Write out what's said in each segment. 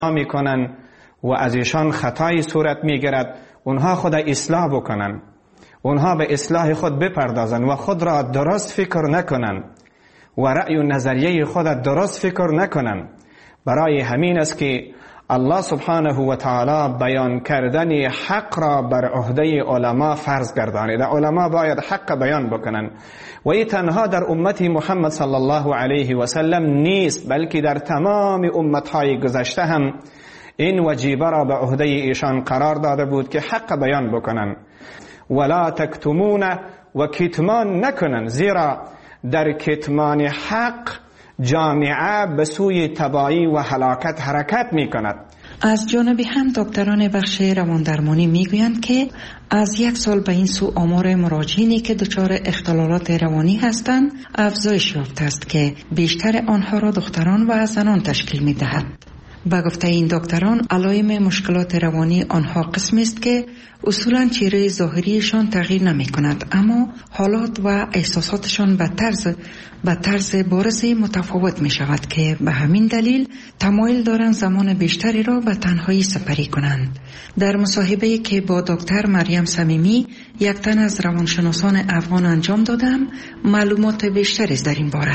میکنن و از ایشان خطایی صورت میگیرد، اونها خود اصلاح بکنن، اونها به اصلاح خود بپردازن و خود را درست فکر نکنن و رأی و نظریه خود درست فکر نکنن. برای همین است که الله سبحانه و تعالی بیان کردن حق را بر عهده علما فرض گردانیده. علما باید حق بیان بکنن و این تنها در امت محمد صلی الله علیه و سلم نیست، بلکه در تمام امتهای گذشته هم این وجیبه را به عهده ایشان قرار داده بود که حق بیان بکنن. ولا تکتمون و کتمان نکنن، زیرا در کتمان حق جامعه به سوی تباهی و هلاکت حرکت می کند. از جانب هم دکتران بخش رواندرمانی میگویند که از 1 سال به این سو آمار مراجعینی که دچار اختلالات روانی هستند افزایش یافته است که بیشتر آنها را دختران و زنان تشکیل می‌دهد. با گفته این دکتران، علائم مشکلات روانی آنها قسمی است که اصولاً چهره ظاهریشان تغییر نمی کند، اما حالات و احساساتشان به طرز بارز متفاوت می شود که به همین دلیل تمایل دارند زمان بیشتری را به تنهایی سپری کنند. در مصاحبه‌ای که با دکتر مریم صمیمی، یک تن از روانشناسان افغان انجام دادم، معلومات بیشتری در این باره.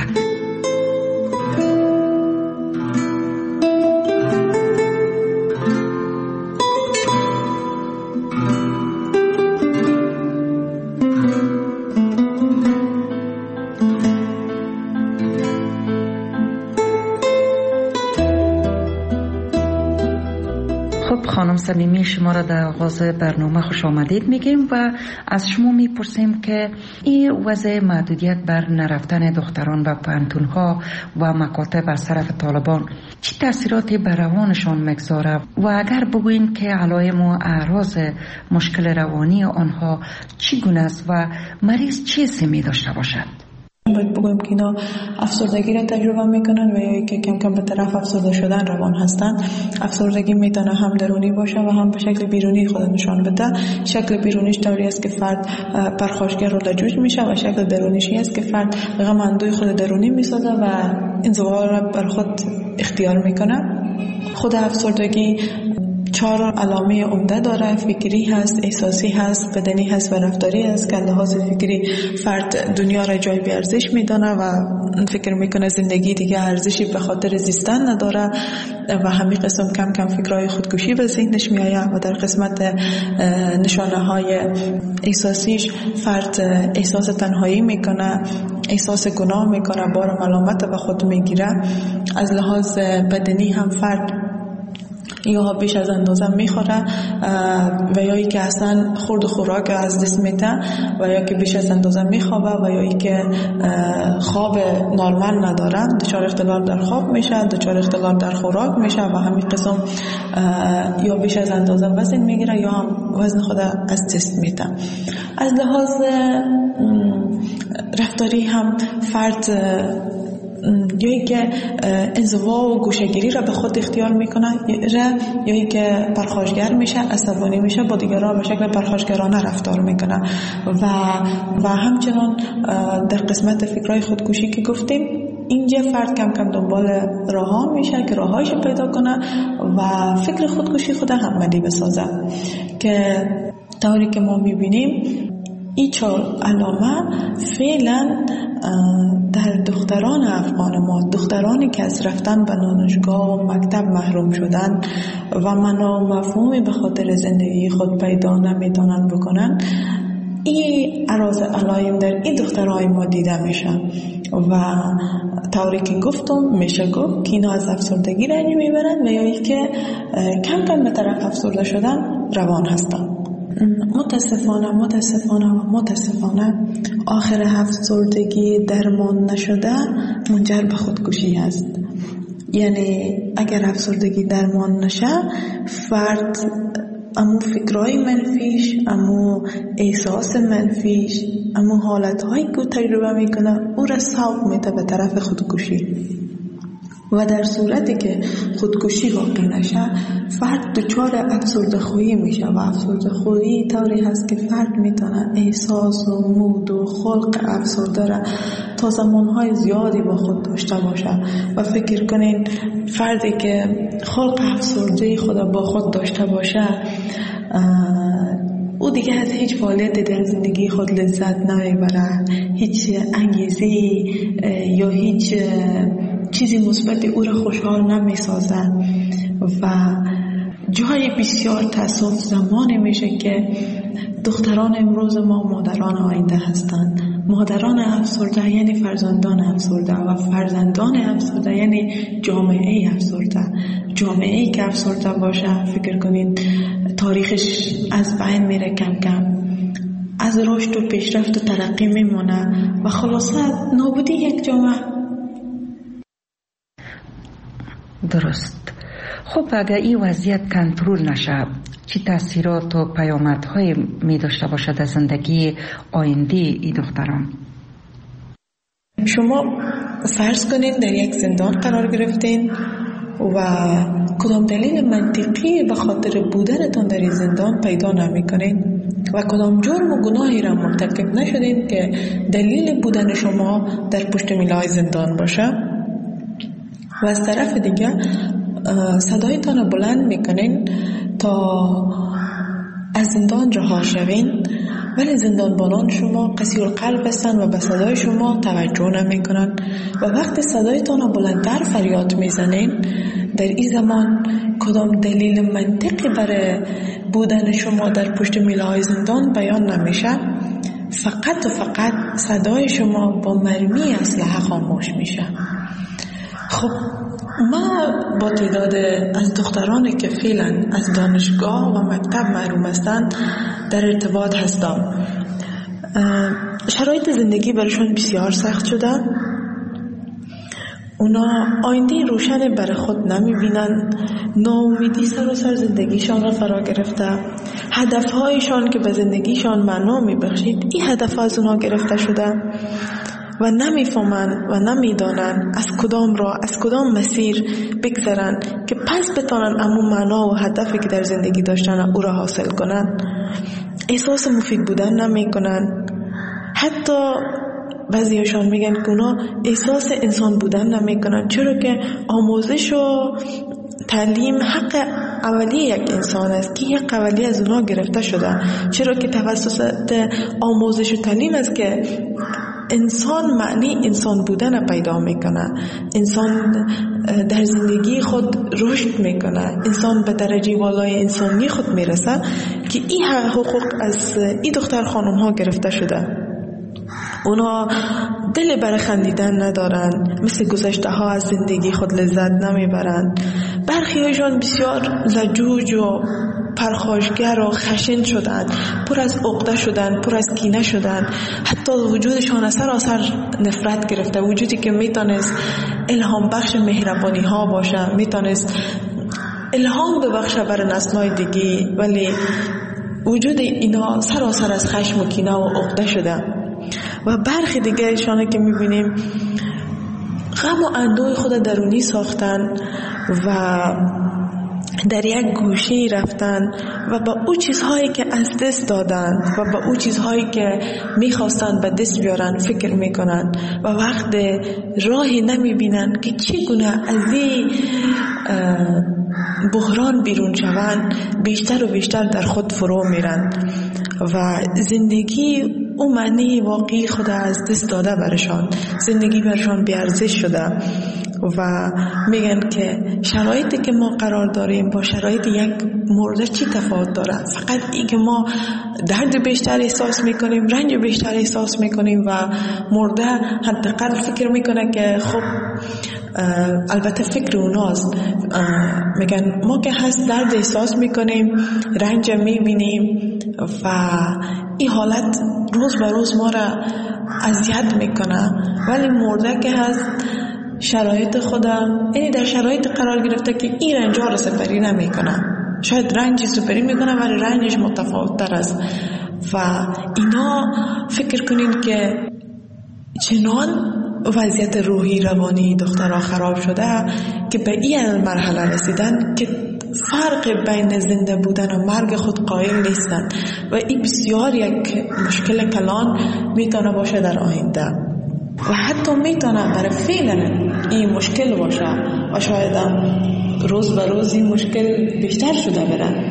خانم صمیمی، شما را در آغاز برنامه خوش آمدید میگیم و از شما میپرسیم که این وضع محدودیت بر نرفتن دختران و پانتونها و مکاتب از طرف طالبان چه تاثیراتی بر روانشان میگذاره و اگر بگوین که علائم و اعراض مشکل روانی آنها چگونه است و مریض چه سمی داشته باشد؟ باید بگویم که اینا افسردگی را تجربه میکنن و یا که کم کم به طرف افسرده شدن روان هستند. افسردگی میتونه هم درونی باشه و هم به شکل بیرونی خود نشان بده. شکل بیرونیش طوری است که فرد پرخاشگر و لجوج میشه و شکل درونیش است که فرد غم اندوی خود درونی میسازه و انزوا را بر خود اختیار میکنه. خود افسردگی 4 علامه عمده داره: فکری هست، احساسی هست، بدنی هست و رفتاری هست. که لحاظ فکری فرد دنیا را جای بی ارزش میدانه و فکر میکنه زندگی دیگه ارزشی به خاطر زیستن نداره و همین قسم کم کم فکرهای خودکشی به ذهنش میآید. و در قسمت نشانه های احساسیش فرد احساس تنهایی میکنه، احساس گناه میکنه، بار ملامت به خود میگیره. از لحاظ بدنی هم فرد یا بیش از اندازه میخوره و یا ای که اصلا خورد و خوراک از دست میده و یا که بیش از اندازه میخوابه و یا ای که خواب نرمال نداره، دچار اختلال در خواب میشه، دچار اختلال در خوراک میشه و همین قسم یا بیش از اندازه وزن میگیره یا هم وزن خود از دست میده. از لحاظ رفتاری هم فرد یا ای که انزوا و گوشه‌گیری را به خود اختیار میکنه یا ای که پرخاشگر میشه، عصبانی میشه، با دیگران به شکل پرخاشگرانه رفتار میکنه و همچنان در قسمت فکرهای خودکشی که گفتیم، اینجا فرد کم کم دنبال راه میشه که راهایش پیدا کنه و فکر خودکشی خود عملی بسازه. که طوری که ما میبینیم این 4 علامه فعلا در دختران افغان ما، دخترانی که از رفتن به دانشگاه و مکتب محروم شدن و معنا و مفهومی به خاطر زندگی خود پیدا نمیتونن بکنن، این اعراض علائم در این دخترهای ما دیده میشه و طوری که گفتم میشه گفت که اینا از افسردگی رنج میبرن و یا ای که کم کم به طرف افسرده شدن روان هستن. متاسفانه آخر افسردگی درمان نشده منجر به خودکشی است. یعنی اگر افسردگی درمان نشه، فرد امو فکرهای منفیش، امو احساس منفیش، امو حالتهایی که تجربه میکنه او را سوق میده به طرف خودکشی. و در صورتی که خودکشی واقع نشه فرد دچار افسرده‌خویی میشه و افسرده‌خویی طوری هست که فرد میتونه احساس و مود و خلق افسرده را تا زمانهای زیادی با خود داشته باشه. و فکر کنین فردی که خلق افسرده خود با خود داشته باشه او دیگه از هیچ فعالیتی در زندگی خود لذت نمیبره، هیچ انگیزه یا هیچ چیزی مثبتی او را خوشحال نمیسازه و جای بسیار تأسف زمانی میشه که دختران امروز ما مادران آینده هستند. مادران افسرده یعنی فرزندان افسرده و فرزندان افسرده یعنی جامعه افسرده. جامعه‌ای که افسرده باشه فکر کنین تاریخش از بین میره کم کم، از رشد و پیشرفت و ترقی میمونه و خلاصه نابودی یک جامعه. درست. خب اگر این وضعیت کنترل نشه چه تاثیرات و پیامدهای می داشته باشد از زندگی آینده ای دختران؟ شما فرض کنین در یک زندان قرار گرفتین و کدام دلیل منطقی به خاطر بودنتان در این زندان پیدا نمی کنین و کدام جرم و گناهی را مرتکب نشدین که دلیل بودن شما در پشت میلای زندان باشه و از طرف دیگه صدایتان بلند میکنین تا از زندان رها شوین، ولی زندانبانان شما قسی القلب هستند و به صدای شما توجه نمیکنن و وقتی صدایتان بلندتر فریاد میزنین در این زمان کدام دلیل منطقی برای بودن شما در پشت میله‌های زندان بیان نمیشه، فقط و فقط صدای شما با مرمی اسلحه خاموش میشه. خب ما با تعداد از دخترانی که فعلا از دانشگاه و مکتب محروم هستند در ارتباط هستم. شرایط زندگی برایشان بسیار سخت شده، اونا آینده روشن برای خود نمیبینن، ناامیدی سر زندگیشان را فرا گرفته، هدفهایشان که به زندگیشان معنا میبخشید این هدف از اونا گرفته شده و نمیفهمن و نمیدانن از کدام راه از کدام مسیر بگذرن که پس بتانن امون معنا و هدفی که در زندگی داشتن او را حاصل کنن. احساس مفید بودن نمی کنن، حتی بعضیشان میگن که اونا احساس انسان بودن نمی کنن، چرا که آموزش و تعلیم حق اولی یک انسان است که یک اولی از اونا گرفته شده، چرا که توسط آموزش و تعلیم است که انسان معنی انسان بودن پیدا میکنه، انسان در زندگی خود رشد میکنه، انسان به درجه والای انسانی خود میرسه که این حقوق از این دختر خانم ها گرفته شده. اونا دل برای خندیدن ندارن، مثل گذشته ها از زندگی خود لذت نمیبرن. برخی هایشان بسیار لجوج و پرخاشگر و خشن شدن، پر از عقده شدن، پر از کینه شدن، حتی وجودشان سراسر نفرت گرفته. وجودی که میتونست الهام بخش مهربانی ها باشه، میتونست الهام ببخشه برای نسل‌های دیگه، ولی وجود اینا سراسر از خشم و کینه و عقده شده. و برخی دیگه ایشانه که میبینیم غم و اندوه خود درونی ساختن و در یک گوشه رفتن و با او چیزهایی که از دست دادن و با او چیزهایی که میخواستن به دست بیارن فکر میکنن و وقت راهی نمیبینن که چگونه از این بحران بیرون شوند، بیشتر و بیشتر در خود فرو میرن و زندگی او معنی واقعی خود از دست داده برشان، زندگی برشان بیارزش شده و میگن که شرایطی که ما قرار داریم با شرایط یک مرده چی تفاوت داره؟ فقط این که ما درد بیشتر احساس میکنیم، رنج بیشتر احساس میکنیم و مرده حداقل فکر میکنه که خب البته فکر اوناست، میگن ما که هست درد احساس میکنیم، رنج میبینیم و این حالت روز به روز ما را اذیت میکنه، ولی مرده که هست شرایط خودم یعنی در شرایط قرار گرفته که این رنج ها را سپری نمیکنه، شاید رنجی سپری میکنه ولی رنجش متفاوت تر است و اینا فکر کنین که چنان وضعیت روحی روانی دخترها خراب شده که به این مرحله رسیدن که فرق بین زنده بودن و مرگ خود قائل نیستند و این بسیار یک مشکل کلان میتونه باشه در آینده و حتی میتونه برای فعلا این مشکل باشه و شاید روز به روز این مشکل بیشتر شده بره.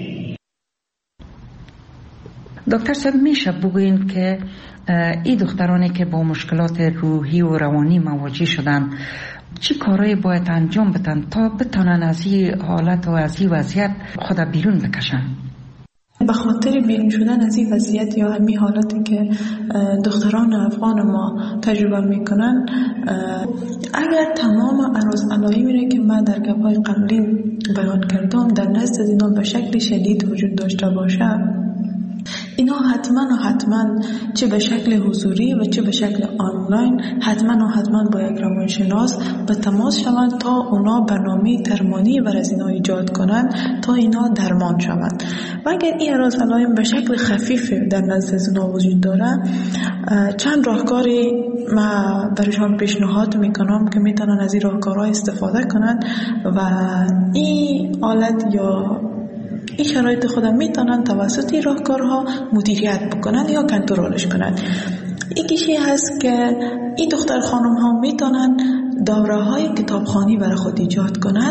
دکتر صاحب میشه بگوین که این دخترانی که با مشکلات روحی و روانی مواجه شدن چه کارایی باید انجام بدن تا بتونن از این حالت و از این وضعیت خود بیرون بکشن؟ به خاطر بیرون شدن از این وضعیت یا همین حالتی که دختران افغان ما تجربه میکنن، اگر تمام عرض علایمی که من در گپ‌های قبلی بیان کردم در نزد اینا به شکل شدید وجود داشته باشه، اینا حتما چه به شکل حضوری و چه به شکل آنلاین حتما با یک روانشناس به تماس شوند تا اونا برنامه درمانی بر از اینا ایجاد کنند تا اینا درمان شوند. و اگر این اعراض علائم به شکل خفیف در نزد اونا وجود داره، چند راهکاری من برایشان پیشنهاد میکنم که میتونن از این راهکارها استفاده کنند و این حالت یا این شرایط خودم میتونن توسط این راهکارها مدیریت بکنن یا کنترلش کنن. یکیشی هست که این دختر خانم ها میتونن دوره های کتابخوانی برای خود ایجاد کنن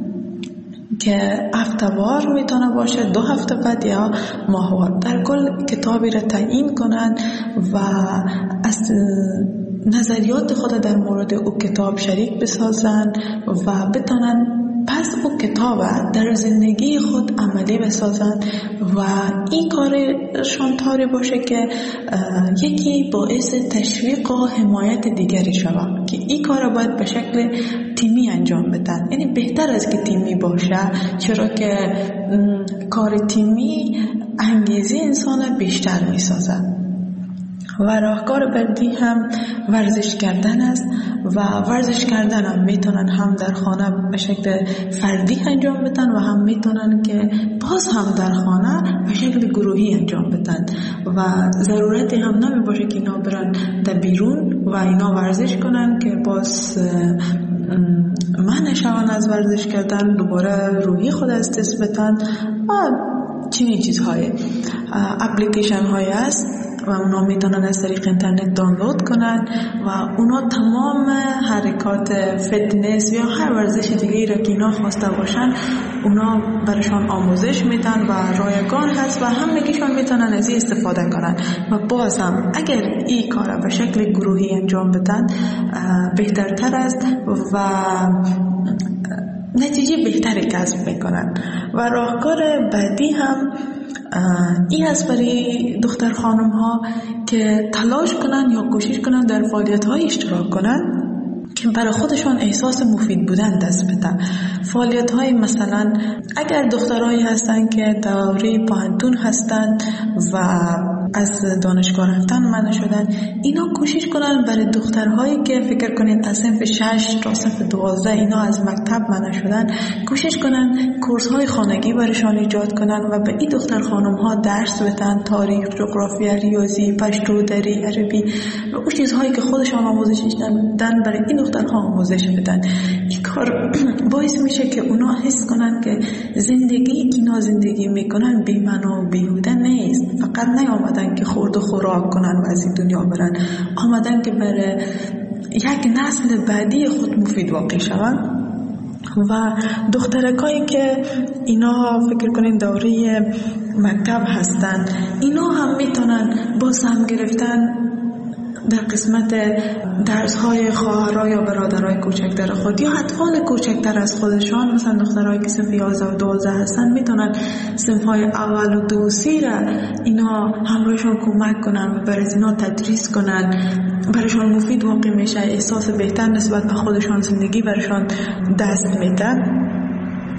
که هفته‌وار میتونه باشه، 2 هفته بعد یا ماهوار، در کل کتابی را تعیین کنن و از نظریات خود در مورد او کتاب شریک بسازن و بتونن پس او کتاب در زندگی خود عملی بسازن و این کارشان طوری باشه که یکی باعث تشویق و حمایت دیگری شود که این کار باید به شکل تیمی انجام بدن. یعنی بهتر از که تیمی باشه، چرا که کار تیمی انگیزه انسان بیشتر میسازد. و راهکار بعدی هم ورزش کردن است و ورزش کردن هم میتونن هم در خانه به شکل فردی انجام بدن و هم میتونن که باز هم در خانه به شکل گروهی انجام بدن و ضرورتی هم نمی باشه که اینا برن در بیرون و اینا ورزش کنن که باز منع شون از ورزش کردن، دوباره روحی خود از دست بدن و چنین چیزهای. اپلیکیشن های هست و اونا میتونن از طریق اینترنت دانلود کنن و اونا تمام حرکات فتنس یا هر ورزش دیگه‌ای را که اینا خواسته باشن اونا برشان آموزش میدن و رایگان هست و همگیشان میتونن از این استفاده کنن و باز هم اگر این کار به شکل گروهی انجام بدن بهترتر است و نتیجه بهتری کسب میکنن. و راهکار بعدی هم این هست برای دختر خانم ها که تلاش کنن یا کوشش کنن در فعالیت های اشتراک کنن که برای خودشان احساس مفید بودن دست بدن. فعالیت های مثلا اگر دخترایی هستن که دوره پانتون هستن و از دانشگاه رفتن منع شدن، اینا کوشش کنن برای دخترهایی که فکر کنید از صنف 6 تا صنف 12 اینا از مکتب منع شدن، کوشش کنن کورس های خانگی برایشان ایجاد کنن و به این دختر خانم ها درس بدن، تاریخ، جغرافیا، ریاضی، پشتو، دری، عربی و اون چیزهایی که خودشان آموزش دادن برای این دخترها آموزش بدن. این کار باعث میشه که اونا حس کنن که زندگی که اینا زندگی میکنن بی‌معنا و بیهوده نیست. فقط نیامدن که خورد و خوراک کنن و از این دنیا برن، آمدن که برای یک نسل بعدی خود مفید واقع شون. و دخترکایی که اینا فکر کنین دوره مکتب هستن، اینا هم میتونن با سهم گرفتن در قسمت درس‌های خواهرای یا برادرای کوچکتر خود یا اطفال کوچکتر از خودشان، مثلا دخترایی که صنف 11 و 12 هستن میتونن صنف‌های اول و 2 و 3 را اینا همراهشون کمک کنن و برای اینا تدریس کنن، برایشان مفید واقع میشه، احساس بهتر نسبت به خودشان زندگی برایشان دست میدن.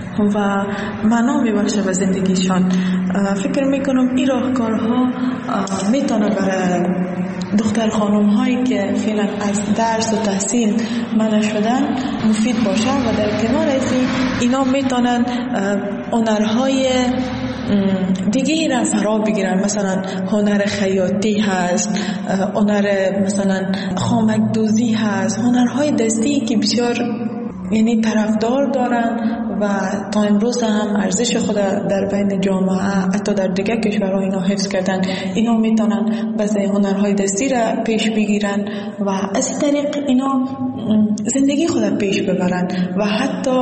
و معنا میبخشه به زندگیشان. فکر میکنم این راهکارها میتونه برای دختر خانم هایی که فعلا از درس و تحصیل منع شدن مفید باشه و در کنار از اینا میتونن هنرهای دیگه را فرا بگیرن. مثلا هنر خیاطی هست، هنر مثلا خامک دوزی هست، هنرهای دستی که بسیار یعنی طرفدار دارن و تا امروز هم ارزش خود در بین جامعه حتی در دیگه کشورها اینا حفظ کردن. اینا میتونن بعضی هنرهای دستی را پیش بگیرن و از طریق اینا زندگی خود پیش ببرن. و حتی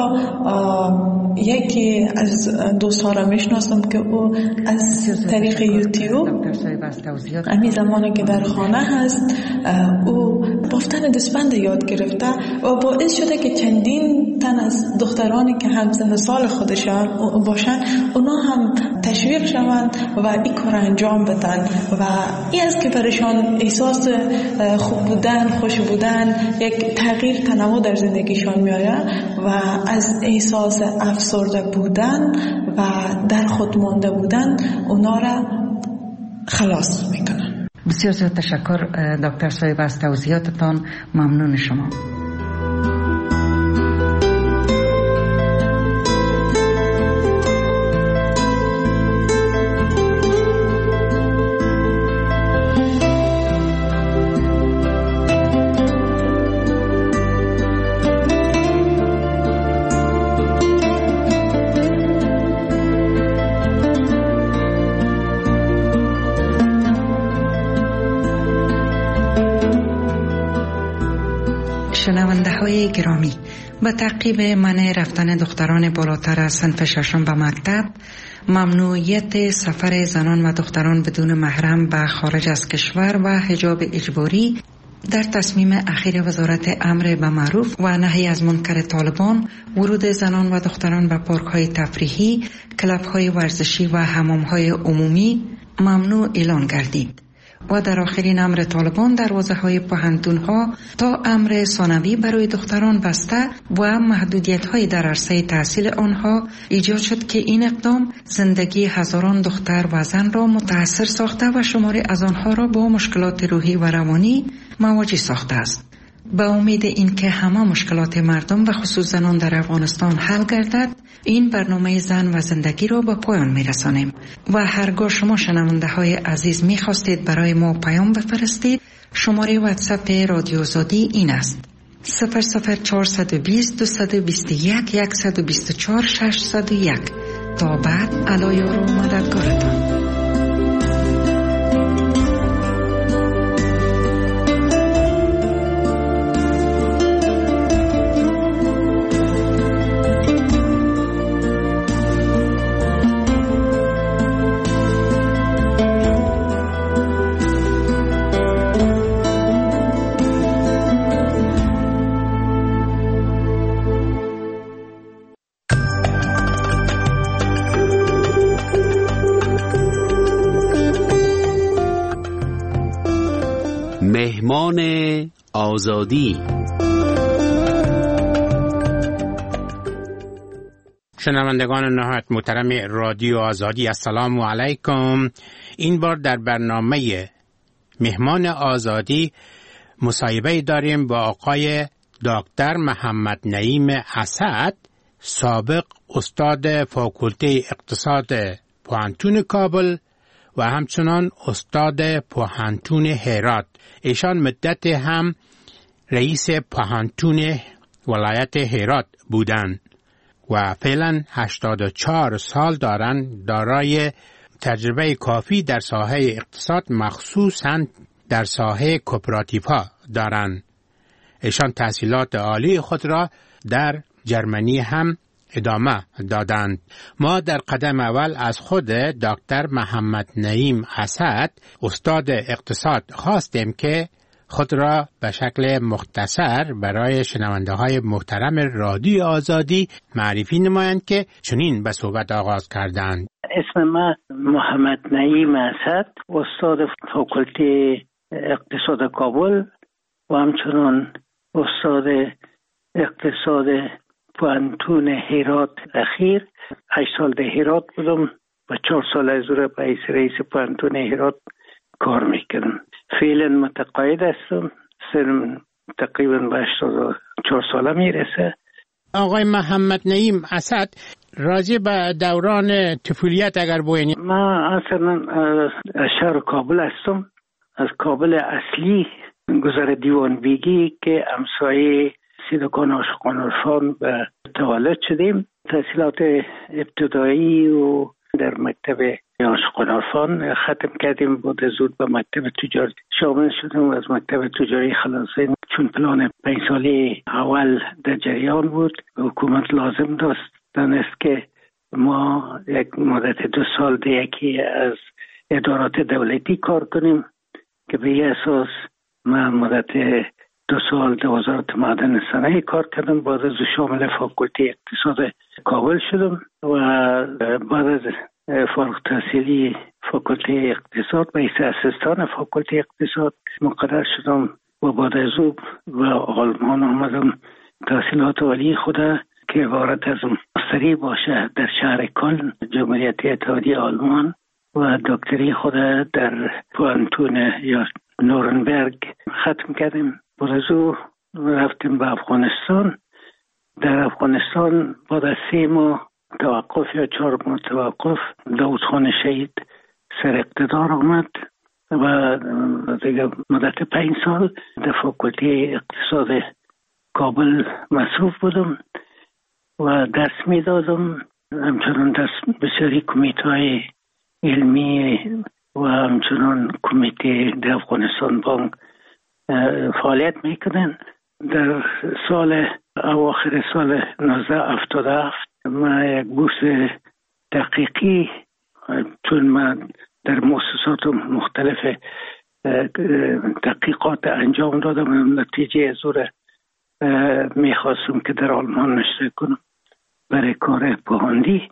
یکی از دوستها را میشناسم که او از طریق یوتیوب همین زمانی که در خانه هست او بافتن دستبند یاد گرفته و باعث شده که چندین تن از دخترانی که همسن سال خودشان باشن اونا هم تشویق شوند و این کار انجام بدن و این است که برشان احساس خوب بودن، خوش بودن، یک تغییر تنوع در زندگیشان میآید و از احساس افسرده بودن و در خود مانده بودن اونا را خلاص میکنن. بسیار زیاد تشکر دکتر صاحب از توضیحاتتان. ممنون شما. شنونده های گرامی، به تعقیب منع رفتن دختران بالاتر از صنف ششم به مکتب، ممنوعیت سفر زنان و دختران بدون محرم به خارج از کشور و حجاب اجباری در تصمیم اخیر وزارت امر به معروف و نهی از منکر طالبان، ورود زنان و دختران به پارک های تفریحی، کلب های ورزشی و حمام های عمومی ممنوع اعلان گردید و در آخرین امر طالبان دروازه های پوهنتون ها تا امر ثانوی برای دختران بسته و محدودیت های در عرصه تحصیل آنها ایجاد شد که این اقدام زندگی هزاران دختر و زن را متاثر ساخته و شماری از آنها را با مشکلات روحی و روانی مواجه ساخته است. به امید اینکه همه مشکلات مردم و خصوص زنان در افغانستان حل گردد، این برنامه زن و زندگی را به پایان میرسانیم و هرگاه شما شنونده های عزیز میخواستید برای ما پیام بفرستید، شماره واتساپ رادیو آزادی این است: 00420 221 124 601. تا بعد، الایار و مددگارتان. مهمان آزادی. شنوندگان نهایت محترم رادیو آزادی، السلام علیکم. این بار در برنامه مهمان آزادی مصاحبه داریم با آقای دکتر محمد نعیم اسد، سابق استاد فاکولته اقتصاد پوهنتون کابل و همچنان استاد پوهنتون هرات. ایشان مدت هم رئیس پوهنتون ولایت هرات بودند و فعلا 84 سال دارند. دارای تجربه کافی در ساحه اقتصاد، مخصوصاً در ساحه کوپراتیوها دارند. ایشان تحصیلات عالی خود را در جرمنی هم ادامه دادند. ما در قدم اول از خود دکتر محمد نعیم اسد، استاد اقتصاد، خواستیم که خود را به شکل مختصر برای شنونده های محترم رادیو آزادی معرفی نمایند که چنین به صحبت آغاز کردند. اسم من محمد نعیم اسد، استاد فاکولته اقتصاد کابل و همچنان استاد اقتصاد پوهنتون هرات اخیر 8 سال در هرات بودم و 4 سال از اون به رئیس پوهنتون هرات کار میکردم. فعلا متقاعد هستم، سنم تقریبا به 84 ساله میرسه. آقای محمد نعیم اسد، راجع به دوران طفولیت اگر بگین. من اصلا از شهر کابل هستم، از کابل اصلی گذر دیوان بیگی که همسایه سیدکان عاشقان عرفان به تولد شدیم. تحصیلات ابتدایی و در مکتب عاشقان عرفان ختم کردیم. بعد زود به مکتب تجاری شامل شدیم و از مکتب تجاری خلاصیم، چون پلان 5 ساله اول در جریان بود. حکومت لازم دانست که ما یک مدت 2 سال در یکی از ادارات دولتی کار کنیم که به این اساس من مدت 2 سال در وزارت معدن صنایع کار کردم. بعد از شامل فاکولته اقتصاد کابل شدم و بعد از فارغ تحصیلی فاکولته اقتصاد به حیث اسیستان فاکولته اقتصاد مقرر شدم و بعد از او به آلمان آمدم تحصیلات عالی خود که عبارت از ماستری باشه در شهر کلن جمهوریت اتحادیه آلمان و دکتری خود در پوهنتون یا نورنبرگ ختم کردیم. بعد از او رفتیم به افغانستان. در افغانستان بعد از 3 ماه توقف یا 4 ماه توقف داود خان شهید سر اقتدار آمد و دیگه مدت 5 سال در فاکولته اقتصاد کابل مصروف بودم و درس می دادم. همچنان دست بسیاری کمیته علمی و همچنان کمیته در افغانستان بانک فعالیت میکنن. در اواخر سال 1977 من یک بورس تحقیقی، چون من در مؤسسات مختلف تحقیقات انجام دادم، نتیجه از اون میخواستم که در آلمان نشته کنم برای کار پوهاندی.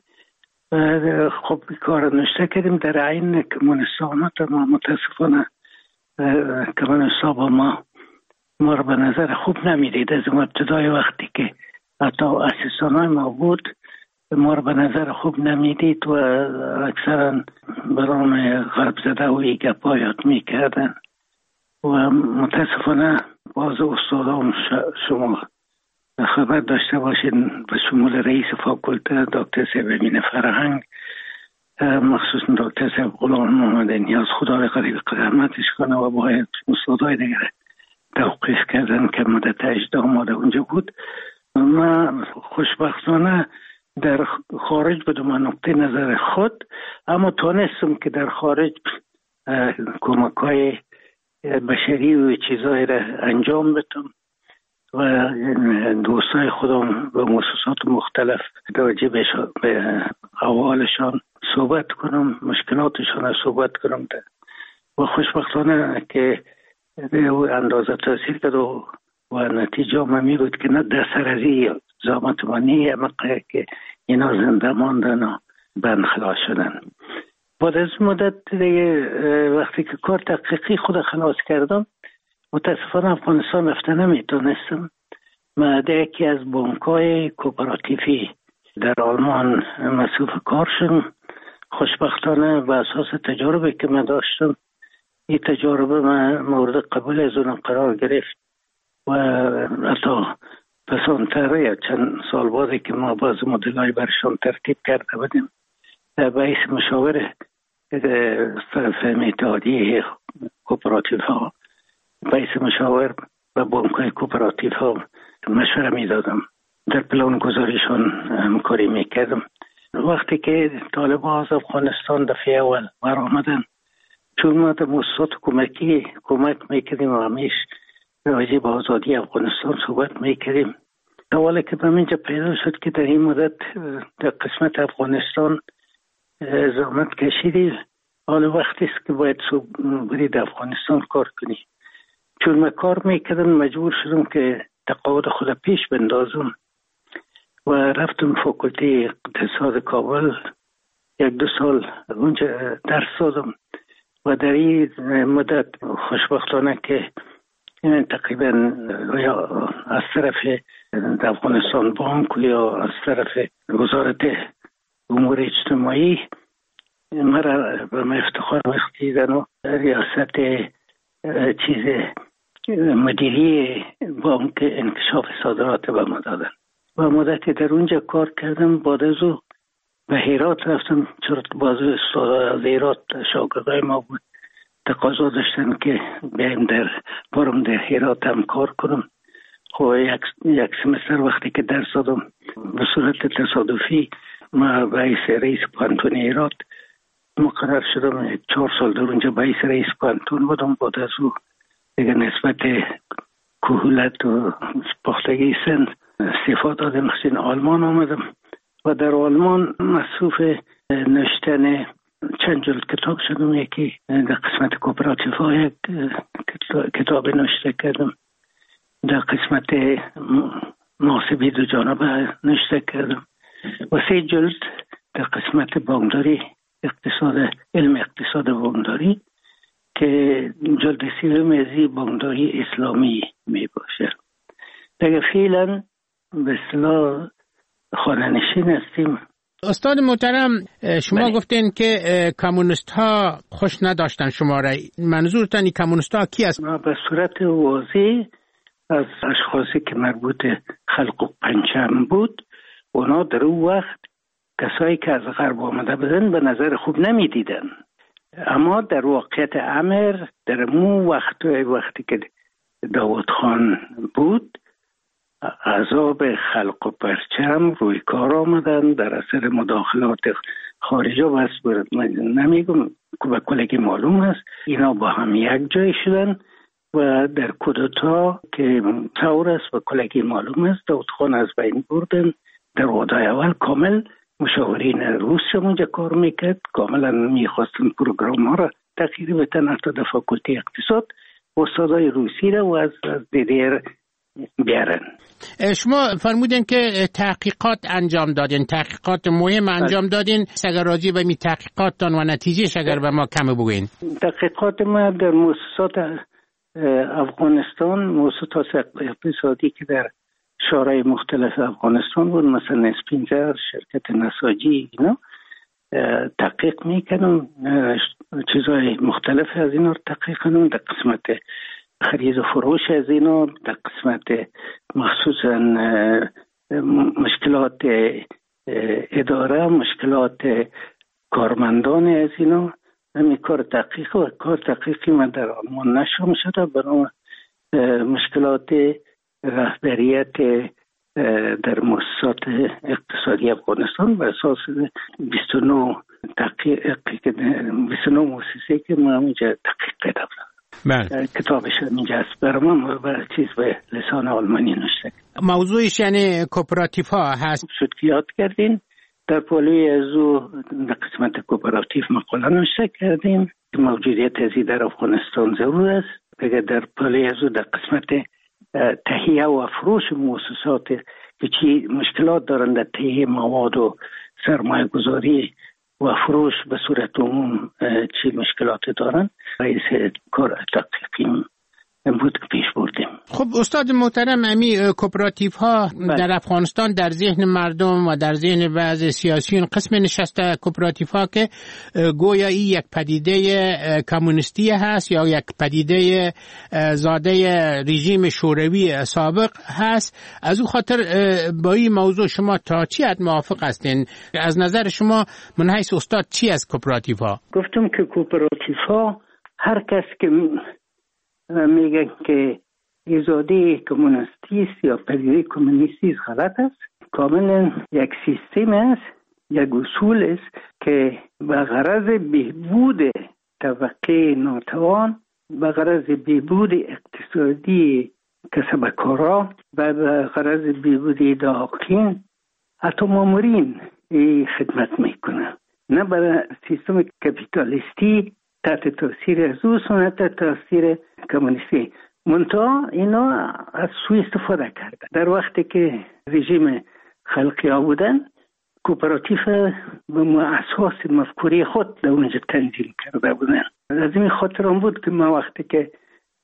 خب کار نشته کردیم. در عین کمونیست آمد ما متاسفانه کمونیست با ما رو به نظر خوب نمیدید. از ابتدای وقتی که حتی اسیستانای ما بود ما رو به نظر خوب نمیدید و اکثرا برام غرب زده و ایگپا یاد میکردن و متاسفانه باز استادام شما خبر داشته باشین به شمول رئیس فاکولته دکتر صاحب امین فرهنگ، مخصوصا دکتر صاحب غلام محمد نیاز، خدا به قریب رحمتش کنه، و باید استادای دیگر توقیف کردن که مدت 18 ماه اونجا بود. من خوشبختانه در خارج بودم از نقطه نظر خود، اما تونستم که در خارج کمک‌های بشری و چیزایی را انجام بدم و دوستای خودم به مؤسسات مختلف راجع به احوالشان صحبت کنم، مشکلاتشان را صحبت کنم و خوشبختانه که اندازه تاثیر کرد و نتیجه می بود که نه در سرازی زامت منی مقه که اینا زنده ماندن و بند خلاص شدن. بعد از مدت وقتی که کار تحقیقی خود خلاص کردم متاسفانه افغانستان رفته نمیتونستم. من در یکی از بانک‌های کوپراتیفی در آلمان مصروف کار شدم. خوشبختانه به اساس تجربه که من داشتم این تجربه من مورد قبول از اون قرار گرفت و حتی پسانتر یا چند سال بعد که ما باز مدل‌های برشان ترتیب کرده بودیم باعث مشاور طرف اتحادیه کوپراتیف ها باعث مشاور و بانک‌های کوپراتیف ها مشوره می دادم، در پلان گذاریشان همکاری می کردم. وقتی که طالبان از افغانستان دفعه اول برآمدن، چون ما در مؤسسات کمک میکردیم و همیش راجع به آزادی افغانستان صحبت میکردیم. اولا که به منجا پیدا شد که در این مدت در قسمت افغانستان زحمت کشیدی، حالا وقتی است که باید برید افغانستان کار کنی. چون من کار میکردم مجبور شدم که تقاعد خود پیش بندازم و رفتم فاکولته اقتصاد کابل 1-2 سال اونجا درس دادم و در این مدت خوشبختانه که تقریبا یا از طرف افغانستان بانک یا از طرف وزارت امور اجتماعی مرا به من افتخار بخشیدن و ریاست مدیری بانک انکشاف صادرات به ما دادن و مدتی در اونجا کار کردم. بعد از او به هرات رفتم، چون بعضی استادان از هرات شاگردای ما بود، تقاضا داشتن که برم در هرات هم کار کنم. خب یک سمستر وقتی که درس دادم به صورت تصادفی ما رئیس پانتون هرات مقرر شدم. 4 سال در اونجا رئیس پانتون بودم. بعد از او دیگه نسبت کهولت و پختگی سن استعفا دادم، خصوصا آلمان آمدم و در آلمان مصروف نوشتن چند جلد کتاب شدم. یکی در قسمت کوپراتیف ها یک کتاب نوشته کردم، در قسمت محاسبه دو جانبه نوشته کردم و 3 جلد در قسمت بانکداری علم اقتصاد بانکداری که جلد 3 از بانکداری اسلامی می باشه. دیگه فعلا به اصطلاح خانه‌نشین هستیم. استاد محترم، شما گفتین که کمونیست ها خوش نداشتن شما را. منظورتان کمونیست ها کی است؟ ما به صورت واضح از اشخاصی که مربوط خلق و پنجم بود، اونا در اون وقت کسایی که از غرب آمده بودن به نظر خوب نمی دیدن. اما در واقعیت امر در اون وقتی که داوود خان بود، عذاب خلق و پرچم روی کار آمدن در اثر مداخلات خارجی و نمیگم که به کلگی معلوم است اینا با هم یک جای شدن و در کودتا که ثور است و کلگی معلوم است داوود خان از بین بردن. در وادای اول کامل مشاورین روس اونجا کار میکرد، کاملا میخواستن پروگرام ها را تغییر بدن، حتی در فاکولته اقتصاد استادای روسی را و از دیدیر بیارن. شما فرمودین که تحقیقات انجام دادین، تحقیقات مهم انجام دادین. اگر راجع به می تحقیقاتتان و نتیجهش اگر به ما کم بگوین. تحقیقات ما در مؤسسات افغانستان، مؤسسات اقتصادی که در شورای مختلف افغانستان بود، مثلا اسپینزر، شرکت نساجی، اینا تحقیق میکنم، چیزهای مختلف از اینا رو تحقیق کنم. در قسمت خرید و فروش از اینا، در قسمت مخصوصا مشکلات اداره، مشکلات کارمندان از اینا، همین کار تحقیق و کار تحقیقی من در آلمان نشر شده برای مشکلات رهبریت در مؤسسات اقتصادی افغانستان بر اساس 29 مؤسسه که ما اونجا تحقیق کردم. بله. کتابش اینجا است برای من و چیز به لسان آلمانی نوشته. موضوعش یعنی کوپراتیف ها هست. شد که یاد کردین در پالوی از او در قسمت کوپراتیف مقاله نوشته کردیم که موجودیت ازی در افغانستان ضرور است. دیگه در پالوی از او در قسمت تهیه و فروش مؤسسات که چی مشکلات دارند در تهیه مواد و سرمایه گذاری و فروش به صورت عموم چی مشکلات دارند، رئیس کار تحقیقی بود که پیش بردیم. خب استاد محترم، امی کوپراتیف ها در افغانستان در ذهن مردم و در ذهن بعض سیاسیون قسم نشسته کوپراتیف ها که گویا این یک پدیده کمونیستی هست یا یک پدیده زاده رژیم شوروی سابق هست. از او خاطر با این موضوع شما تا چی حد موافق هستین؟ از نظر شما من حیث استاد چی از کوپراتیف ها؟ گفتم که کوپراتیف ها هر کس که میگن که ایجاده کمونیستی است یا پدیده کمونیستی است غلط است. کاملا یک سیستم است، یک اصول است که به غرض بهبود طبقه ناتوان، به غرض بهبود اقتصادی کسبکارا و به غرض بهبود داخلین حتی مامورین خدمت میکنه، نه برای سیستم کپیتالیستی تحت تاثیر از او سنت تاثیر کمونیستی. منتها اینا از سوی استفاده کردن. در وقتی که رژیم خلقی ها بودن، کوپراتیف به اساس مفکوری خود در اونجا تنظیم کرده بودن. از این خاطر هم بود که ما وقتی که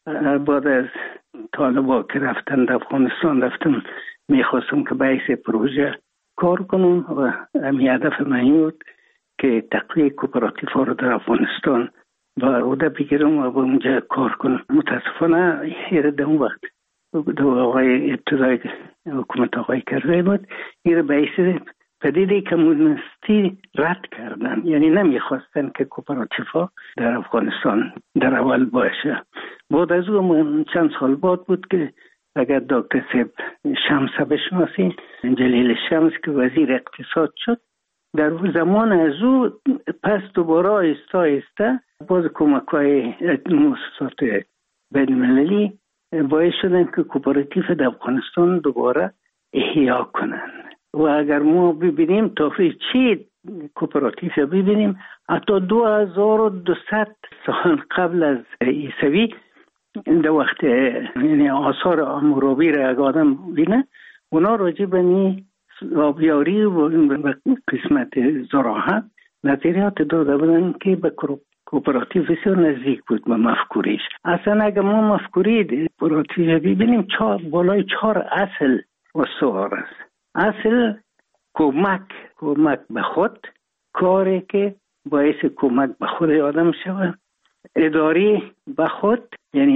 بعد از طالبا که رفتن در افغانستان رفتم میخواستم که بحث پروژه کار کنم و همین هدف من بود که تقویه کوپراتیف ها رو در افغانستان با عهده بگیرم و با اونجا کار کنم. متاسفانه یه در اون وقت دو آقای ابتدای حکومت آقای کرزی بود یه بحث پدیده کمونیستی رد کردن، یعنی نمیخواستن که کوپراتیف ها در افغانستان در اول باشه. بعد از اون چند سال بعد بود که اگر دکتر سیب شمس بشناسی، جلیل شمس که وزیر اقتصاد شد، در زمان از او پس دوباره آهسته باز کمک‌های مؤسسات بین‌المللی باعث شدن که کوپراتیف در افغانستان دوباره احیا کنن. و اگر ما ببینیم تاریخ چی کوپراتیف ببینیم، حتی 2200 سال قبل از عیسوی در وقت یعنی آثار حمورابی را اگر آدم بینه، اونا راجع به آبیاری و قسمت زراعت نظریات داده بودن که به کوپراتیو بسیار نزدیک بود به مفکوریش. اصلا اگر ما مفکوری کوپراتیو ببینیم بالای 4 اصل استوار است. اصل کمک به خود، کاری که باعث کمک به خود آدم شود. اداری به خود، یعنی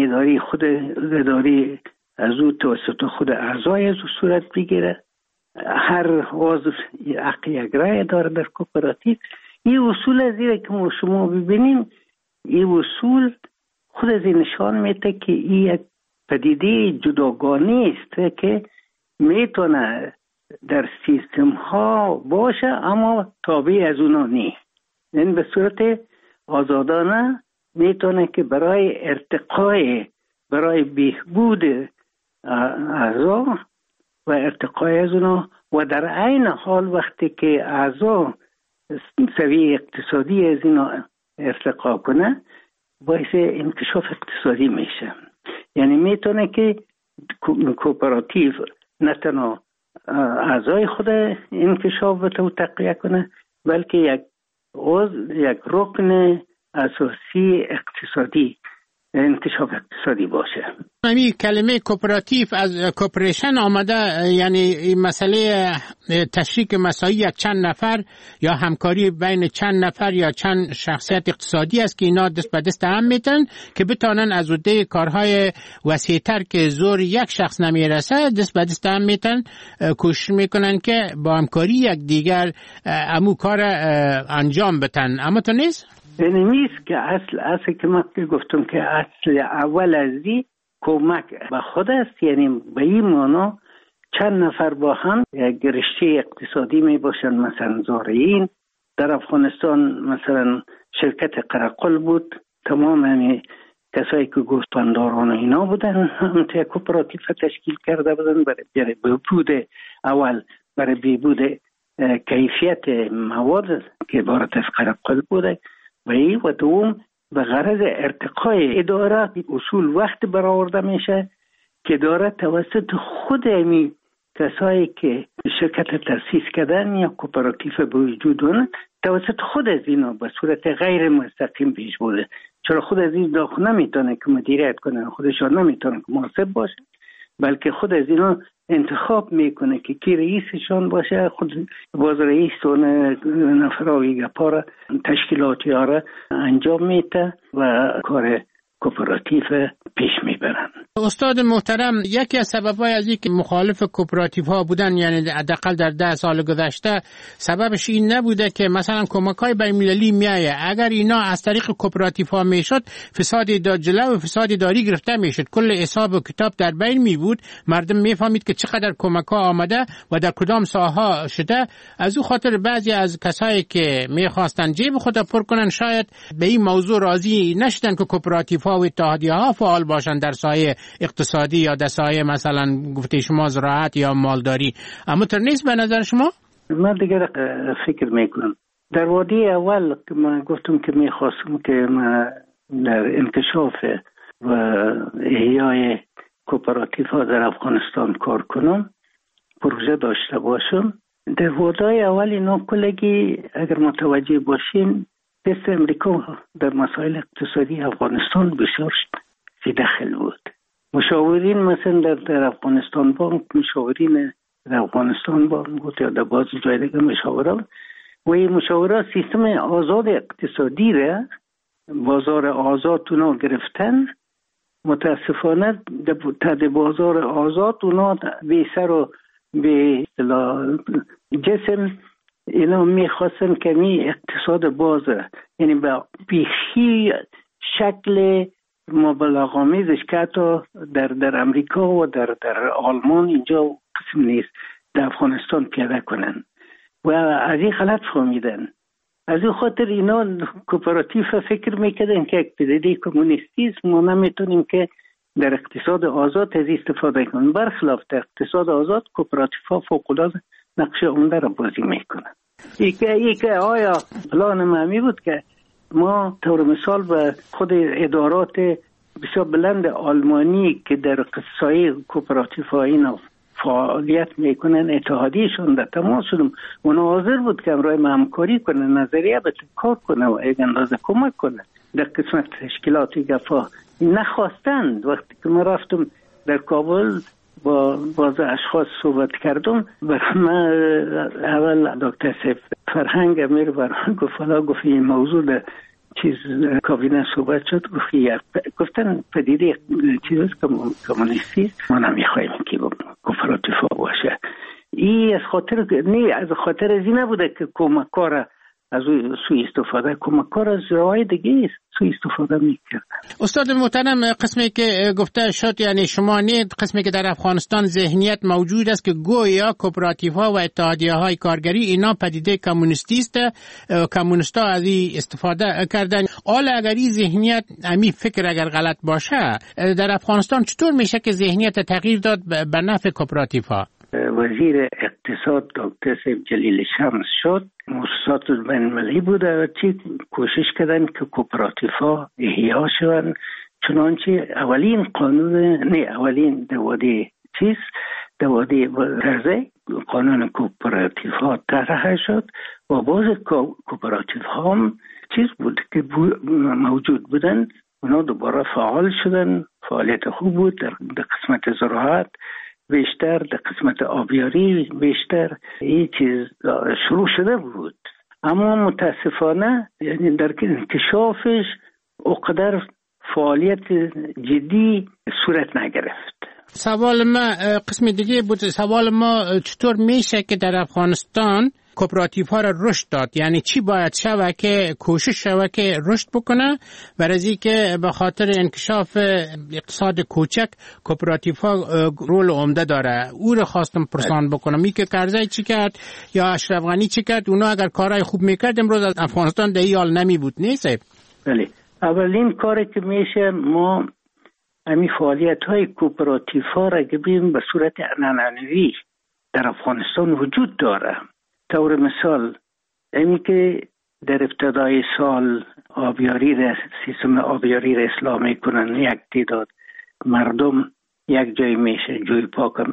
اداری از او توسط خود اعضای از او صورت بگیره. هر عضو حق یک رای داره در کوپراتیو. این اصول از این که ما شما ببینیم، این اصول خود از این نشان میده که این یک پدیده جداگانه است که میتونه در سیستم ها باشه اما تابع از اونا نیست. یعنی به صورت آزادانه میتونه که برای ارتقای، برای بهبود اعضا و ارتقای از اونا و در عین حال وقتی که اعضا سویه اقتصادی از اینا ارتقا کنه باعث انکشاف اقتصادی میشه. یعنی میتونه که کوپراتیو نه تنها اعضای خود انکشاف بده و تقویه کنه، بلکه یک رکن اساسی اقتصادی، انکشاف اقتصادی باشه. همین کلمه کوپراتیو از کوپریشن آمده، یعنی این مسئله تشریک مساعی یک چند نفر یا همکاری بین چند نفر یا چند شخصیت اقتصادی است که اینا دست به دست هم میتن که بتانن از عهده کارهای وسیع‌تر که زور یک شخص نمیرسه دست به دست هم میتن، کوشش میکنن که با همکاری یک دیگر امو کار انجام بدن. اما تو نیست؟ یعنی نیست که اصل که من گفتم که اصل اول ازی کمک به خود است. یعنی به این معنا چند نفر با هم یک رشته اقتصادی می باشن. مثلا زارعین در افغانستان، مثلا شرکت قرقل بود، تمام یعنی کسایی که گوسفنداران اینا بودن هم تا کوپراتیو تشکیل کرده بودن برای بهبود اول، برای بهبود کیفیت مواد که عبارت از قرقل بوده و دوم به غرض ارتقای اداره. اصول وقت برآورده میشه که اداره توسط خود امی کسایی که شرکت تأسیس کردن یا کوپراتیو به وجود اون توسط خود از اینا به صورت غیر مستقیم پیش بوده. چرا خود از این داخل نمیتونه که مدیریت کنه، خودشان نمیتونه که محاسب باشه، بلکه خود از اینا انتخاب میکنه که کی رئیسشان باشه. خود باز رئیس و نفراوی گپارا تشکیلاتی ها را انجام میده و کار کوپراتیو پیش میبرن. استاد محترم، یکی از سبب‌های از اینکه مخالف کوپراتیو ها بودن، یعنی حداقل در 10 سال گذشته، سببش این نبوده که مثلا کمک‌های بین‌المللی میایه، اگر اینا از طریق کوپراتیو ها میشد فساد جلو و فساد اداری گرفته میشد، کل حساب و کتاب در بین می بود، مردم میفهمید که چقدر کمک‌ها آمده و در کدام ساحه شده. از او خاطر بعضی از کسایی که میخواستن جیب خود پر کنن شاید به این موضوع راضی نشدن که کوپراتیو ها و اتحادیه‌ها فعال باشن در سایه اقتصادی یا در سایه مثلا گفته شما زراعت یا مالداری. اما تر نیست به نظر شما؟ من دیگر فکر میکنم در وادی اول که من گفتم که میخواستم که من در انکشاف و احیای کوپراتیو ها در افغانستان کار کنم، پروژه داشته باشم. در وادی اول اینا کلگی اگر متوجه باشین دست امریکا در مسائل اقتصادی افغانستان بسیار فی داخل بود. مشاورین مثلا در افغانستان بانک، مشاورین در افغانستان بانک بود یا در بعض جای دیگه مشاوران، و این مشاوران سیستم آزاد اقتصادی را، بازار آزاد اونا گرفتن. متاسفانه در بازار آزاد اونا به سر و به جسم اینا میخواستن که می اقتصاد بازه، یعنی به بیخی شکل مبالغه‌آمیزش که حتی در امریکا و در آلمان اینجا قسم نیست، در افغانستان پیاده کنن و از این غلط فهمیدن. از این خاطر اینا کوپراتیو فکر میکردن که یک پدیده کمونیستی است، ما نمیتونیم که در اقتصاد آزاد از استفاده کنیم. برخلاف در اقتصاد آزاد کوپراتیو ها فوق‌العاده نقش عمده را بازی میکنن. ای که آیا پلان معمی بود که ما طور مثال به خود ادارات بسیار بلند آلمانی که در قصای کوپراتیو ها اینا فعالیت میکنن، اتحادیشون در تماس شدم، اونا حاضر بود که امرای همکاری کنه، نظریه به کار کنه و یک اندازه کمک کنه در قسمت تشکیلاتی گفا. نخواستند. وقتی که من رفتم در کابل با بعض اشخاص صحبت کردم، برای من اول دکتر سیف فرهنگ امیر برای گفت این موضوع در چیز کابینه صحبت شد، گفتن پدیده چیز کمونیستی ما نمیخوایم که کوپراتیو باشه. این از خاطر نه، از خاطر از این نبوده که کمکار از سوء استفاده، کمکار از راه دیگه سوء استفاده میکرد. استاد محترم، قسمی که گفته شد یعنی شما نه، قسمی که در افغانستان ذهنیت موجود است که گویا کوپراتیو ها و اتحادیه های کارگری اینا پدیده کمونیستی است، کمونیستا از این استفاده کردن. حالا اگر این ذهنیت امی فکر اگر غلط باشه، در افغانستان چطور میشه که ذهنیت تغییر داد به نفع کوپراتیو ها؟ وزیر اقتصاد دکتر سیف جلیل شمس شد، مؤسسات بین‌المللی بوده و چی کوشش کردن که کوپراتیو ها احیا شوند. چنانچه اولین دواده ترزه قانون کوپراتیو ها طرح شد و باز کوپراتیو ها هم چیز بود که موجود بودن، اونا دوباره فعال شدن، فعالیت خوب بود در قسمت زراعت بیشتر، در قسمت آبیاری بیشتر این چیز شروع شده بود. اما متاسفانه یعنی در انکشافش اقدر فعالیت جدی صورت نگرفت. سوال ما قسم دیگه بود. سوال ما چطور میشه که در افغانستان کوپراتیو ها را رشد داد؟ یعنی چی باید شود که کوشش شود که رشد بکنه برای که به خاطر انکشاف اقتصاد کوچک کوپراتیو ها رول عمده داره؟ او را خواستم پرسان بکنم. می که کرزی چی کرد یا اشرف غنی چی کرد؟ اونا اگر کارهای خوب میکرد امروز از افغانستان در این حال نمی بود. نیست؟ بله، اولین کاری که میشه ما همین فعالیت های کوپراتیو ها را که ببینیم به صورت عنعنوی در افغانستان وجود داره. طور مثال اینی که در ابتدای سال سیستم آبیاری را اصلاح میکنن، یک تعداد مردم یک جای میشه جوی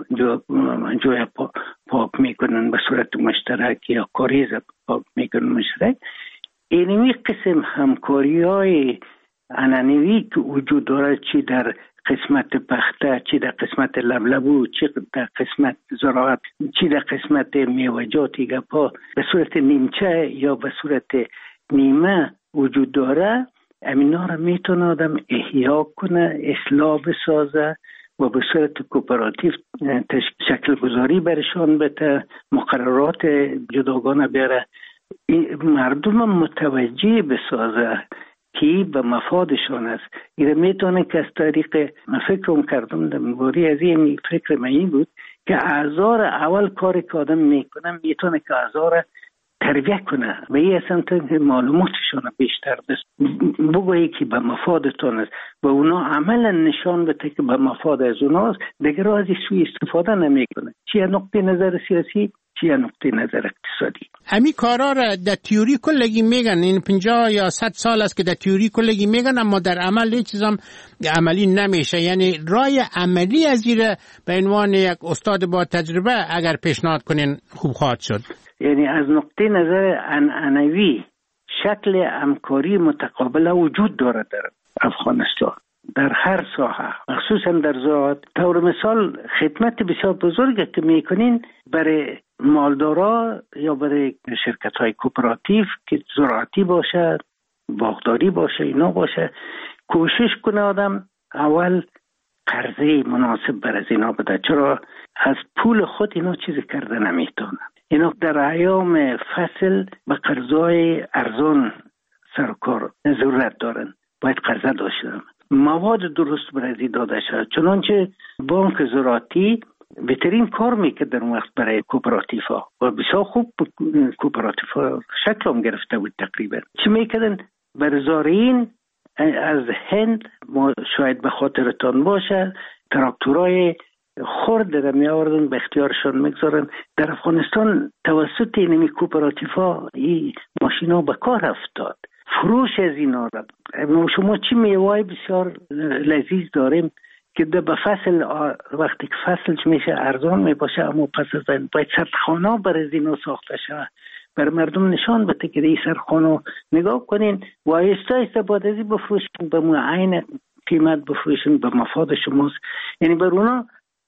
پاک میکنن به صورت مشترک یا کاریز پاک میکنن مشترک. اینمی قسم همکاری های عنعنوی که وجود داره، چی در قسمت پخته، چی در قسمت لبلبو، چی در قسمت زراعت، چی در قسمت میوه‌جاتی گپا، به صورت نیمچه یا به صورت نیمه وجود داره، امینا را میتونه آدم احیا کنه، اصلاح بسازه و به صورت کوپراتیو شکل گذاری برشان بده، مقررات جداگانه بیاره، مردم متوجه بسازه که به مفادشان است. این میتونه که از طریق فکرم کردم در مباری از این فکر من بود که اعضا را اول کاری که آدم میکنه میتونه که اعضا را تربیه کنه و این اصلا معلوماتشان بیشتر بگویی که به مفادتان است و اونا عملا نشان بده که به مفاد از اوناست، دیگر از سوی استفاده نمیکنه، چیه نقطه نظر سیاسی چیه نقطه نظر اقتصادی. همین کارا را در تئوری کلگی میگن، این 50 یا 100 سال است که در تئوری کلگی میگن، اما در عمل هیچ چیزام عملی نمیشه. یعنی راه عملی از این به عنوان یک استاد با تجربه اگر پیشنهاد کنین خوب خواهد شد. یعنی از نقطه نظر عنعنوی شکل همکاری متقابل وجود داره در افغانستان. در هر ساحه، مخصوصا در زراعت. طور مثال خدمت بسیار بزرگی که میکنین برای مالدارا یا برای شرکت های کوپراتیو که زراعتی باشه، باغداری باشه، اینا باشه، کوشش کنه آدم اول قرضه مناسب بر از اینا بده. چرا از پول خود اینا چیزی کرده نمیتونن. اینا در ایام فصل به قرضای ارزان سرکار ضرورت دارن، باید قرضه داشته باشن. مواد درست برای داده شد. چنانچه بانک زراعتی بهترین کار میکرد در وقت برای کوپراتیو ها و بسیار خوب کوپراتیو ها شکل هم گرفته بود. تقریبا چی میکردن؟ بر زارعین از هند، شاید به خاطرتان باشه، تراکتورهای خرد در میآوردن به اختیارشان میگذارن. در افغانستان توسط اینمی کوپراتیو ها این ماشینا به کار افتاد. فروش از اینا را شما چی میوه بسیار لذیذ داریم که به فصل، وقتی که فصل میشه ارزان میباشه، اما پس از این باید سردخانه برای اینا ساخته شود، بر مردم نشان بده که این سردخانه نگاه کنین و آیسته آیسته بعد از این بفروشن، به معین قیمت بفروشن، به مفاد شماست. یعنی بر اونا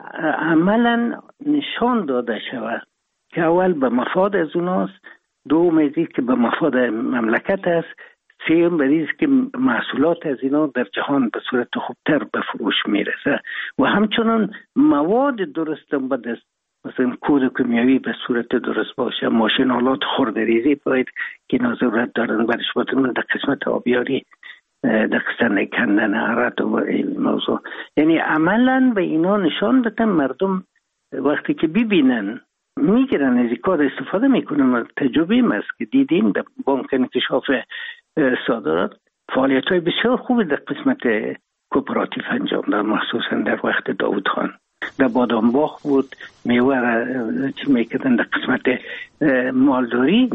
عملا نشان داده شود که اول به مفاد از اوناست، دوم از این که به مفاد مملکت است، سوم بریز که محصولات از اینا در جهان به صورت خوبتر به فروش میرسه و همچنان مواد درست به دست، مثلا کود کیمیایی به صورت درست باشه، ماشینالات خردریزی باید که اینا ضرورت دارن برش بودن در قسمت آبیاری، در قسمت کندن عرض و این موضوع. یعنی عملا به اینا نشان بدن، مردم وقتی که ببینن میگیرن از این کار استفاده میکنن. تجربه است که دیدیم در بانک انکشاف صادرات فعالیت های بسیار خوبی در قسمت کوپراتیو انجام داد، مخصوصا در وقت داوود خان. در بادام باغ بود، میوه را چی میکردن در قسمت مالداری،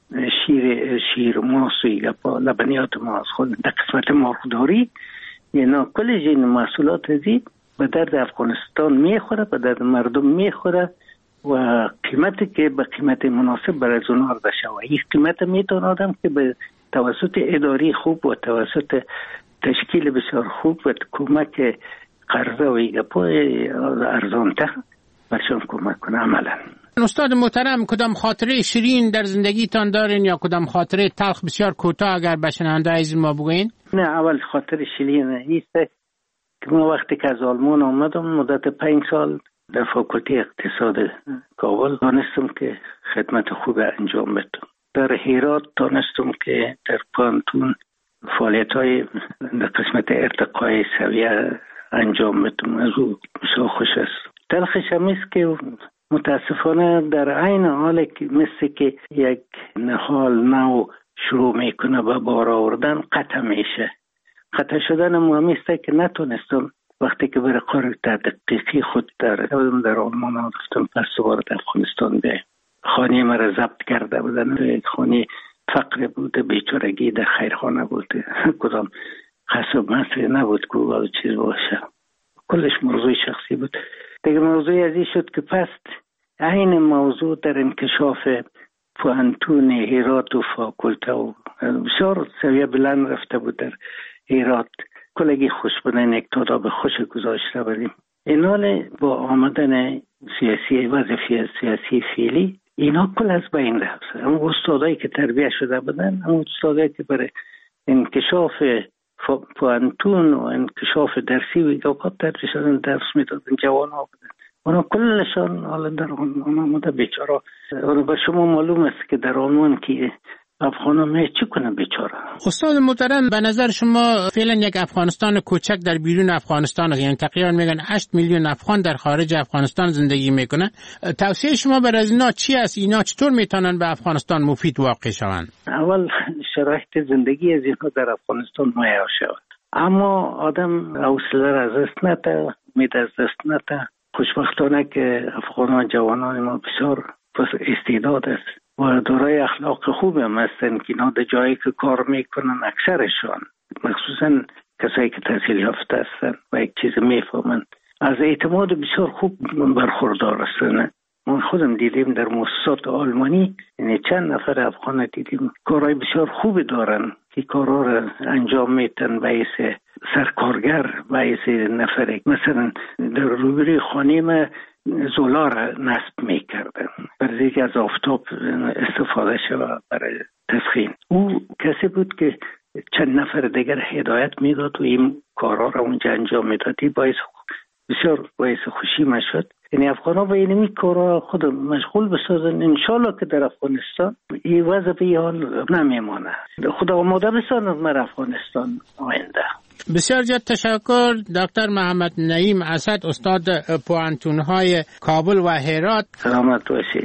شیر ماست و لبنیات ماست خود در قسمت مرغداری. اینا کل جین محصولات ازی به درد افغانستان میخوره، به درد مردم میخوره و قیمتی که به قیمت مناسب برای از اونها رده شود. این قیمت میتونه آدم که به توسط اداری خوب و توسط تشکیل بسیار خوب و کمک قرضه و ایگپای ارزانتر برشان کمک کنه عملا. استاد محترم، کدام خاطره شیرین در زندگیتان دارین یا کدام خاطره تلخ بسیار کوتاه اگر به شنونده عزیز ما بگوین؟ نه، اول خاطر شیرین ایست که ما وقتی که از آلمان آمدم مدت 5 سال در فاکولته اقتصاد کابل دانستم که خدمت خوب انجام بدم. در هرات دانستم که در پانتون فعالیت‌های در قسمت ارتقای سویه انجام بدم. از او بسیار خوش است. تلخش هم است که متاسفانه در عین حال که مثل که یک نهال نو شروع میکنه به بار آوردن قطع میشه. قطع شدن مهم است که نتونستم وقتی که برای کار تحقیقی خود در آلمان رفتم، پس دوباره در افغانستان به خانه مرا ضبط کرده بودن. خانه فقر بوده، بیچارگی در خیرخانه بوده، کدام قصب مصری نبود که چیز باشه، کلش موضوع شخصی بود. دیگه موضوع ازی شد که پس این موضوع در انکشاف پوانتون هرات و فاکولته و بسیار سویه بلند رفته بود در هرات. کلگی خوش بودن، یک تاداب خوش گذاشته بودیم. این حال با آمدن سیاسی وظیفه سیاسی فعلی اینا کل از بین رفت. اما استادایی که تربیه شده بودن، اما استادایی که برای انکشاف پوانتون و انکشاف درسی و ایگاقات درس میدادن، جوان ها بودن. اونا کلشان حالا در آلمان آمده بیچاره. به شما معلوم است که در آلمان که افغان چی کنه بیچاره. استاد محترم، به نظر شما فعلا یک افغانستان کوچک در بیرون افغانستان است، یعنی تقریبا میگن 8 میلیون افغان در خارج افغانستان زندگی میکنه. توصیه شما برای اینا چی است؟ اینا چطور میتونن به افغانستان مفید واقع شوند؟ اول شرایط زندگی از اینها در افغانستان معیار شود، اما آدم حوصله را از دست نده، امید از دست نده. خوشبختانه که افغانان جوانان ما بسیار استعداد است و دارای اخلاق خوب هم هستن که اینا در جایی که کار میکنن اکثرشان، مخصوصا کسایی که تحصیل یافته هستن و یک چیز میفهمن، از اعتماد بسیار خوب برخوردار هستن. ما خودم دیدیم در مؤسسات آلمانی، یعنی چند نفر افغان دیدیم کارهای بسیار خوبی دارن که کارها را انجام میتن باعث سرکارگر، باعث نفر مثلا در روبروی خانه ما زولا را نصب میکردن برای اینکه از آفتاب استفاده شود برای تسخین. او کسی بود که چند نفر دیگر هدایت میداد و این کارها را اونجا انجام میدادی، بسیار باعث خوشی ما شد. یعنی افغان‌ها به این کارها خود مشغول بسازن، انشالله که در افغانستان این وضع به حال نمیمانه. خدا آماده بسازد مر افغانستان آینده. بسیار زیاد تشکر دکتر محمد نعیم اسد، استاد پوهنتون‌های کابل و هرات. سلامت باشید.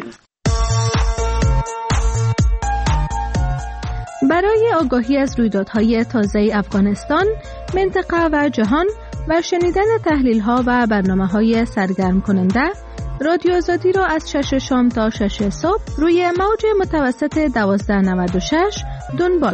برای آگاهی از رویدادهای تازه افغانستان، منطقه و جهان و شنیدن تحلیل‌ها و برنامه‌های سرگرم کننده، رادیو آزادی را از 6 شام تا 6 صبح روی موج متوسط 1296 دنبال